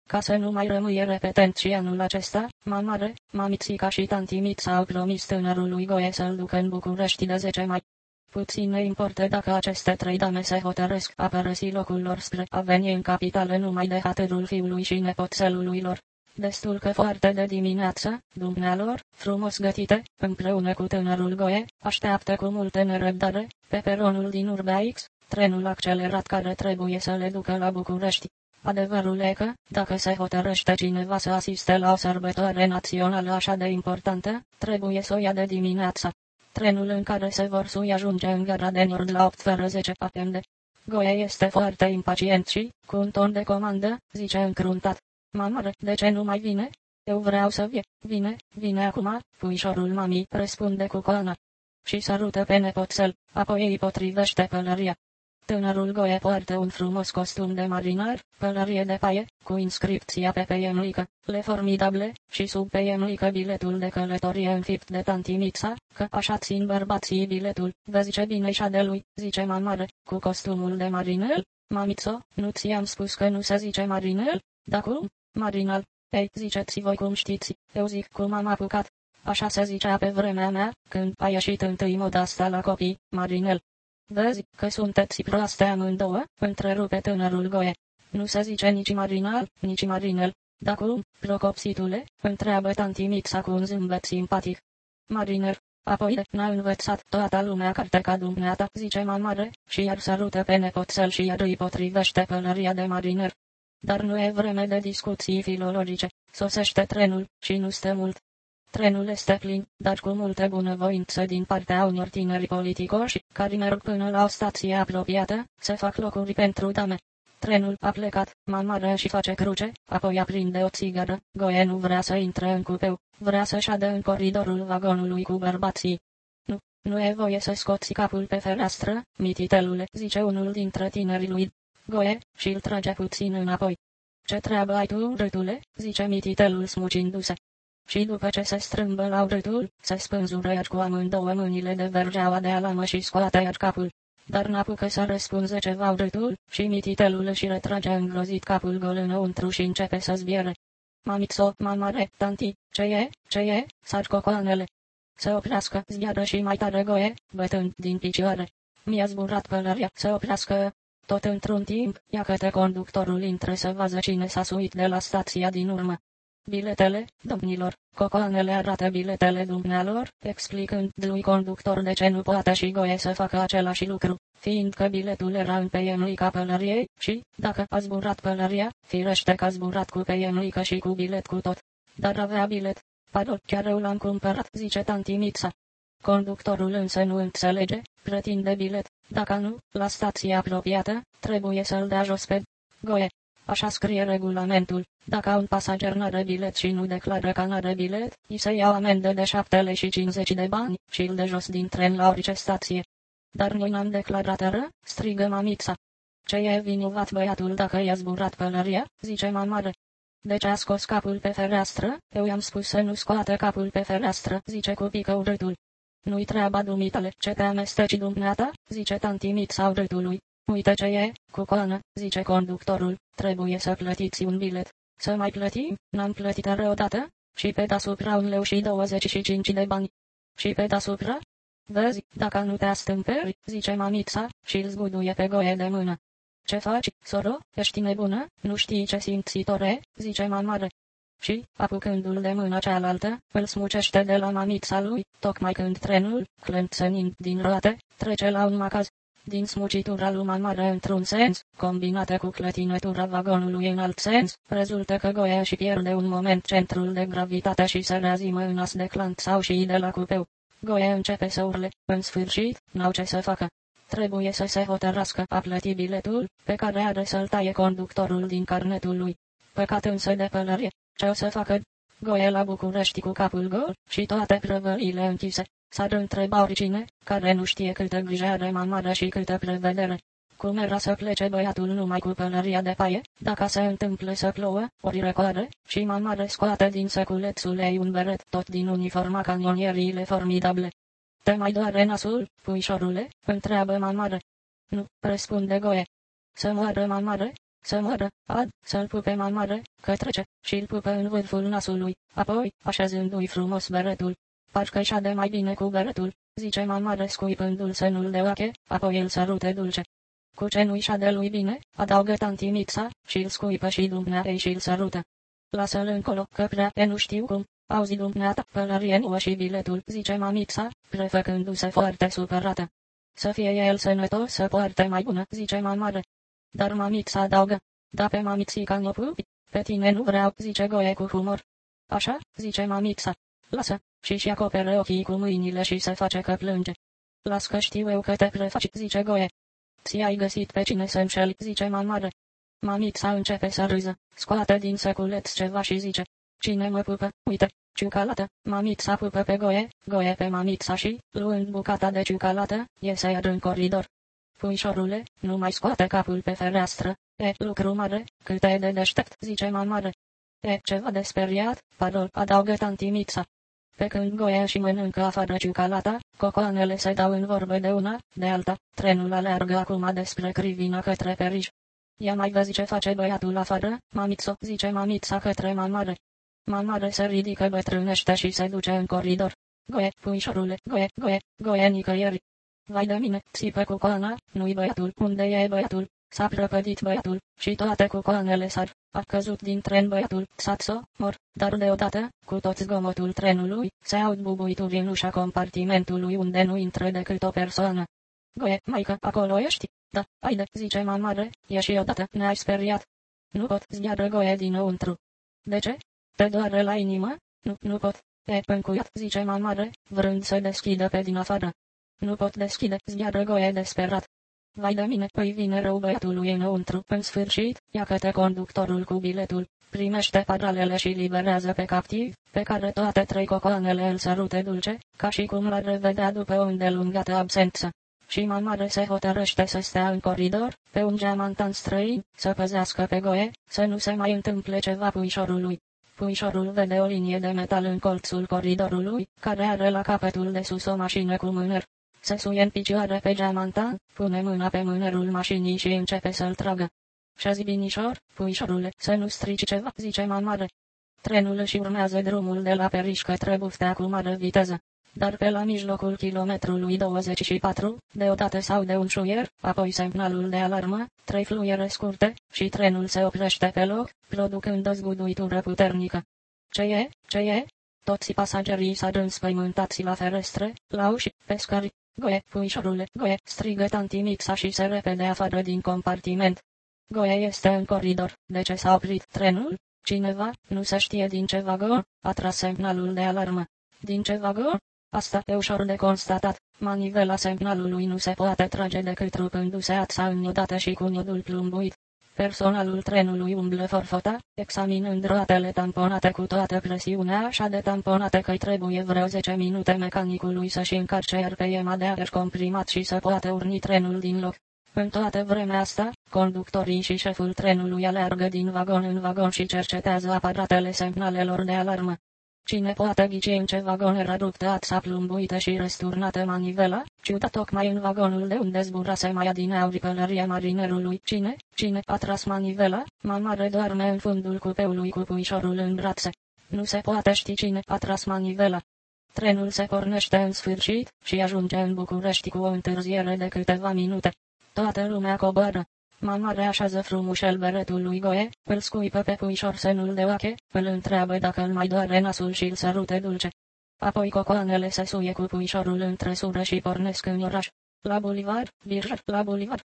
Ca să nu mai rămâie repetent și anul acesta, mamare, mamițica și tanti Mița au promis tânărului Goe să-l ducă în București de 10 mai. Puțin ne importă dacă aceste 3 dame se hotărăsc a părăsi locul lor spre a veni în capitală numai de hatărul fiului și nepoțelului lor. Destul că foarte de dimineață, dumnealor, frumos gătite, împreună cu tânărul Goe, așteaptă cu multă nerăbdare, pe peronul din Urbeaix, trenul accelerat care trebuie să le ducă la București. Adevărul e că, dacă se hotărăște cineva să asiste la o sărbătoare națională așa de importantă, trebuie să o ia de dimineața. Trenul în care se vor sui ajunge în gara de Nord la 8:10 p.m. Goe este foarte impacient și, cu un ton de comandă, zice încruntat: Mamare, de ce nu mai vine? Eu vreau să vine acum, puișorul mamii, răspunde Cucoana. Și sărută pe nepoțel, apoi îi potrivește pălăria. Tânărul Goe poartă un frumos costum de marinar, pălărie de paie, cu inscripția pe peiemlică, le formidable, și sub peiemlică biletul de călătorie înfipt de tanti Mița, că așa țin bărbații biletul. Vezi ce bine și de lui, zice mamare, cu costumul de marinel. Mamițo, nu ți-am spus că nu se zice marinel? Da cum? Marinal. Ei, ziceți voi cum știți, eu zic cum am apucat. Așa se zicea pe vremea mea, când a ieșit întâi moda asta la copii, marinel. Vezi că sunteți proaste amândouă, întrerupe tânărul Goe. Nu se zice nici marinal, nici marinel. Da cum, procopsitule, întreabă tanti Mița cu un zâmbet simpatic. Mariner. Apoi n-a învățat toată lumea carte ca dumneata, zice mamare, și iar sărută pe nepoțel și iar îi potrivește pălăria de mariner. Dar nu e vreme de discuții filologice, sosește trenul, și nu stă mult. Trenul este plin, dar cu multă bunăvoință din partea unor tineri politicoși, care merg până la o stație apropiată, se fac locuri pentru dame. Trenul a plecat, mamare și face cruce, apoi aprinde o țigară. Goe nu vrea să intre în cupeu, vrea să șadă în coridorul vagonului cu bărbații. Nu e voie să scoți capul pe fereastră, mititelule, zice unul dintre tinerii lui Goe, și îl trage puțin înapoi. Ce treabă ai tu, râtule, zice mititelul smucindu-se. Și după ce se strâmbă la râtul, se spânzură iar cu amândouă mâinile de vergeaua de alamă și scoate iar capul. Dar n-apucă să răspunze ceva râtul, și mititelul își retrage îngrozit capul gol înăuntru și începe să zbiere. Mamițo, mamare, tanti, ce e, sar cocoanele. Să oprească, zbiară și mai tare Goe, bătând din picioare. Mi-a zburat pălăria, să oprească. Tot într-un timp, ia către conductorul intră să vadă cine s-a suit de la stația din urmă. Biletele, domnilor, cocoanele arată biletele dumnealor, explicând lui conductor de ce nu poate și Goe să facă același lucru, fiindcă biletul era în peiemlica pălăriei, și, dacă a zburat pălăria, firește că a zburat cu peiemlică și cu bilet cu tot. Dar avea bilet. Pardon, chiar eu l-am cumpărat, zice tanti Mița. Conductorul însă nu înțelege, pretinde bilet, dacă nu, la stația apropiată, trebuie să-l dea jos pe Goe. Așa scrie regulamentul. Dacă un pasager n-are bilet și nu declară că n-are bilet, îi se ia o amendă de 7,50 de bani și îl dă jos din tren la orice stație. Dar noi n-am declarat eră, strigă mamița. Ce e vinovat băiatul dacă i-a zburat pălăria, zice mamare. De ce a scos capul pe fereastră? Eu i-am spus să nu scoată capul pe fereastră, zice cu pică urâtul. Nu-i treaba dumitale, ce te amesteci dumneata, zice tanti Mița urâtului. Uite ce e, Cucoană, zice conductorul, trebuie să plătiți un bilet. Să mai plătim? N-am plătit eră odată? Și pe deasupra 1,25 de bani. Și pe deasupra? Vezi, dacă nu te astâmperi, zice mamița, și îl zguduie pe Goe de mână. Ce faci, soro, ești nebună, nu știi ce simțitor e, zice mamare. Și, apucându-l de mână cealaltă, îl smucește de la mamița lui, tocmai când trenul, clănțănind din roate, trece la un macaz. Din smucitura lui mamare într-un sens, combinată cu clătinătura vagonului în alt sens, rezultă că Goe și pierde un moment centrul de gravitate și se reazimă în as de clant sau și de la cupeu. Goe începe să urle, în sfârșit, n-au ce să facă. Trebuie să se hotărască a plăti biletul, pe care are să-l taie conductorul din carnetul lui. Păcat însă de pălărie, ce o să facă? Goe la București cu capul gol și toate prăvările închise. S-ar întreba oricine, care nu știe câtă grijă are mamare și câtă prevedere. Cum era să plece băiatul numai cu pălăria de paie, dacă se întâmplă să plouă, ori recoare, și mamare scoate din săculețul ei un beret tot din uniforma canonieriile formidable. Te mai doare nasul, puișorule? Întreabă mamare. Nu, răspunde Goe. Să moară mamare? să moară, să-l pupe mai mare, că trece, și îl pupă în vârful nasului, apoi, așezându-i frumos beretul. Parcă-i șade mai bine cu beretul, zice mai mare scuipându-l senul de oache, apoi îl sărute dulce. Cu ce nu-i șade lui bine, adaugă tanti Mixa, și îl scuipă și dumneaei și îl sărută. Lasă-l încolo, că prea nu știu cum. Auzi dumneata, pălărie nouă și biletul, zice mamița, prefăcându-se foarte supărată. Să fie el sănătos, să poarte mai bună, zice mare. Dar mamița adaugă, da pe mamițica nu pupi, pe tine nu vreau, zice Goe cu humor. Așa, zice mamița, lasă, și acopere ochii cu mâinile și se face că plânge. Las că știu eu că te prefaci, zice Goe. Ți-ai găsit pe cine să înșeli, zice mare. Mamița începe să râză, scoate din seculeț ceva și zice, cine mă pupă, uite, ciucalată, mamița pupă pe Goe, Goe pe mamița și, luând bucata de ciucalată, iese iar în coridor. Puișorule, nu mai scoate capul pe fereastră, lucru mare, cât e de deștept, zice mare. Ceva de speriat, parol, adaugă tanti Mița. Pe când Goe și mănâncă afară ciucalata, cocoanele se dau în vorbă de una, de alta, trenul aleargă acum despre Crivina către Periș. Ia mai vezi ce face băiatul afară, mamițo, zice mamița către mamare. Mamare se ridică, bătrânește și se duce în coridor. Goe, puișorule, Goe, Goe, Goe nicăieri. Vai de mine, țipă cucoana, nu-i băiatul, unde e băiatul? S-a prăpădit băiatul, și toate cucoanele sar. A căzut din tren băiatul, satso, mor, dar deodată, cu tot zgomotul trenului, se aud bubuituri în ușa compartimentului unde nu intră decât o persoană. Goe, maică, acolo ești? Da, haide, zice mamare, ieși odată, ne-ai speriat. Nu pot, zgheară Goe dinăuntru. De ce? Te doare la inimă? Nu pot. Pâncuiat, zice mamare, vrând să deschidă pe din afară. Nu pot deschide, zgheară Goe desperat. Vai de mine, îi vine rău băiatului înăuntru. În sfârșit, ia către conductorul cu biletul, primește paralele și liberează pe captiv, pe care toate trei cocoanele îl sărute dulce, ca și cum l-ar revedea după o îndelungată absență. Și mamare se hotărăște să stea în coridor, pe un geamantan străin, să păzească pe Goe, să nu se mai întâmple ceva puișorului. Puișorul vede o linie de metal în colțul coridorului, care are la capătul de sus o mașină cu mâner. Se suie în picioare pe geamantan, pune mâna pe mânerul mașinii și începe să-l tragă. Și-azi binișor, puișorule, să nu strici ceva, zice mamare. Trenul își urmează drumul de la Periș către Buftea cu mare viteză. Dar pe la mijlocul kilometrului 24, deodată s-aude un șuier, apoi semnalul de alarmă, 3 fluiere scurte, și trenul se oprește pe loc, producând o zguduitură puternică. Ce e? Ce e? Toți pasagerii s-ar înspăimântați la ferestre, la uși, pe scări. Goe, puișorule, Goe, strigă tanti Mixa și se repede afară din compartiment. Goe este în coridor. De ce s-a oprit trenul? Cineva, nu se știe din ce vagon, a tras semnalul de alarmă. Din ce vagon? Asta e ușor de constatat. Manivela semnalului nu se poate trage decât rupându-se ața înnodată și cu nodul plumbuit. Personalul trenului umblă forfota, examinând roatele tamponate cu toată presiunea așa de tamponate că-i trebuie vreo 10 minute mecanicului să-și încarce RPM de aer comprimat și să poată urni trenul din loc. În toată vremea asta, conductorii și șeful trenului aleargă din vagon în vagon și cercetează aparatele semnalelor de alarmă. Cine poate ghici în ce vagon era ruptă ața plumbuită și răsturnată manivela, ciudat tocmai în vagonul de unde zburase mai adineauri pălăria marinerului. Cine a tras manivela? Mamare doarme în fundul cupeului cu puișorul în brațe. Nu se poate ști cine a tras manivela. Trenul se pornește în sfârșit și ajunge în București cu o întârziere de câteva minute. Toată lumea coboară. Mamare așează frumușel beretul lui Goe, îl scuipă pe puișor senul de oache, îl întreabă dacă îl mai doare nasul și îl sărute dulce. Apoi cocoanele se suie cu puișorul în trăsură și pornesc în oraș. La bulivard, birjar, la bulivard.